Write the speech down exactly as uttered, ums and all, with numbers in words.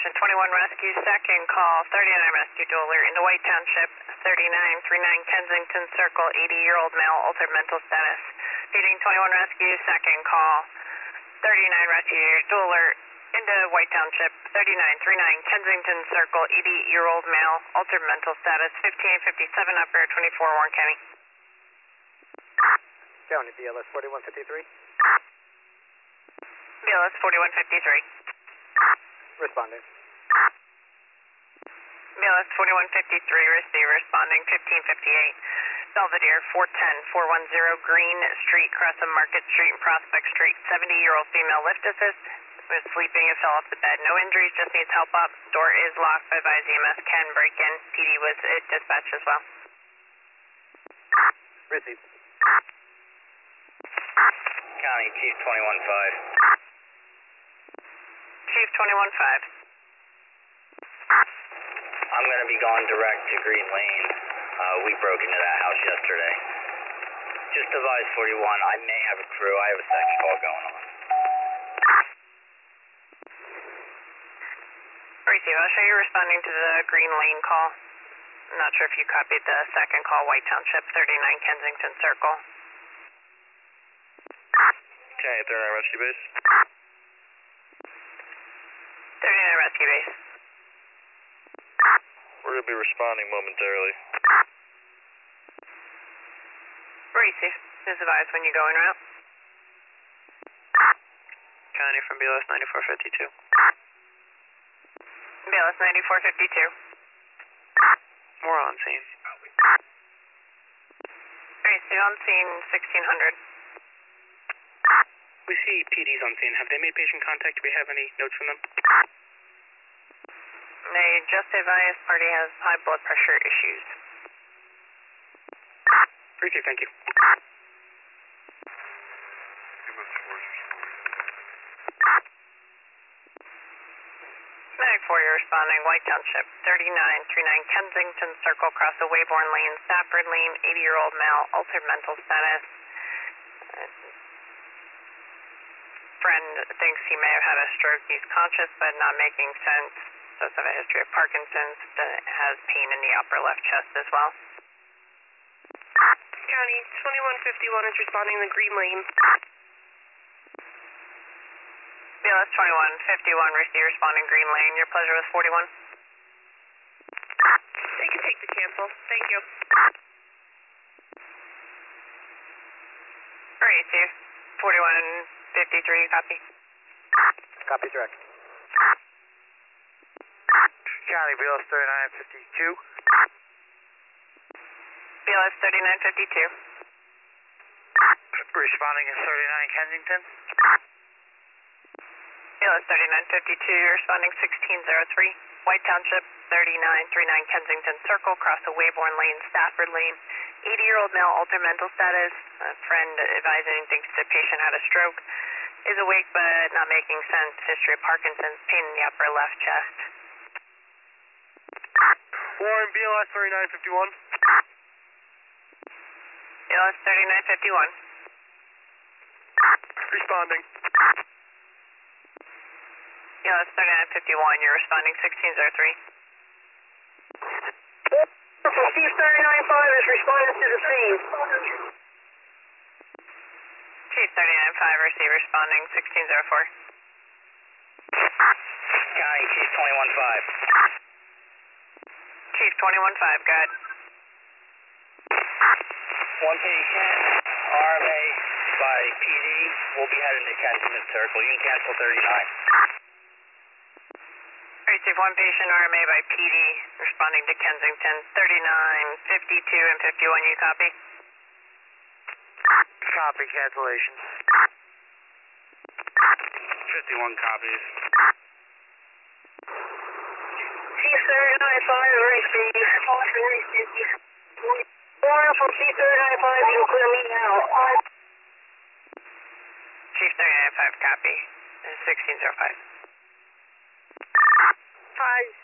Station twenty-one Rescue, second call, thirty-nine Rescue Dueler into White Township, thirty-nine thirty-nine Kensington Circle, eighty-year-old male, altered mental status. Feeding twenty-one Rescue, second call, thirty-nine Rescue Dueler into White Township, thirty-nine thirty-nine Kensington Circle, eighty-year-old male, altered mental status, fifteen fifty-seven upper, twenty-four Warren County. County, B L S forty-one fifty-three. B L S forty-one fifty-three. Responding. B L S forty-one fifty-three, receive responding fifteen fifty-eight. Belvedere, four ten four one zero Green Street, cross of Market Street and Prospect Street. seventy-year-old female lift assist. Was sleeping and fell off the bed. No injuries, just needs help up. Door is locked, but advise E M S can break in. P D was uh, dispatched as well. Receive. County, Chief twenty-one five. Chief twenty-one five. I'm going to be going direct to Green Lane. Uh, we broke into that house yesterday. Just advise forty-one, I may have a crew. I have a second call going on. Receive, I'll show you responding to the Green Lane call. I'm not sure if you copied the second call, White Township, thirty-nine Kensington Circle. Okay, thirty-nine Rescue Base. thirty-nine Rescue Base. We're going to be responding momentarily. Receive, just advise when you go en route. County from B L S ninety-four fifty-two. B L S ninety-four fifty-two. More on scene. Receive, on scene sixteen hundred. We see P Ds on scene. Have they made patient contact? Do we have any notes from them? They just advised party has high blood pressure issues. Receive, thank you. Medic four, you're responding, White Township, thirty-nine thirty-nine Kensington Circle, cross of Wayborn Lane, Stafford Lane, eighty-year-old male, altered mental status. Friend thinks he may have had a stroke. He's conscious but not making sense. Does have a history of Parkinson's. Has pain in the upper left chest as well. County, twenty-one fifty-one is responding to Green Lane. B L S twenty-one fifty-one, receive responding Green Lane. Your pleasure with forty-one. They can take the cancel. Thank you. Receive. forty-one fifty-three, copy. Copy direct. County, B L S thirty-nine fifty-two. B L S thirty-nine fifty-two. Responding in thirty-nine Kensington. B L S thirty-nine fifty-two, you're responding sixteen oh three. White Township, thirty-nine thirty-nine Kensington Circle, cross of Wayborn Lane, Stafford Lane. eighty-year-old male, altered mental status. A friend advising thinks the patient had a stroke. Is awake but not making sense. History of Parkinson's, pain in the upper left chest. Warren, B L S thirty-nine fifty-one. B L S thirty-nine fifty-one. Responding. B L S thirty-nine fifty-one, you're responding sixteen oh three. Chief thirty-nine five is responding to the scene. Chief thirty-nine five, receive responding sixteen oh four. County, Chief twenty-one five. Chief twenty-one five, go ahead. One patient, R M A by P D. We'll be heading to Kensington Circle. You can cancel thirty-nine. Receive one patient, R M A by P D, responding to Kensington, thirty-nine fifty-two and fifty-one, you copy? Copy cancellation. fifty-one copies. Chief thirty-nine five, receive. Warren from Chief thirty-nine five, you can clear me now. Chief thirty-nine five, copy. sixteen oh five. Hi.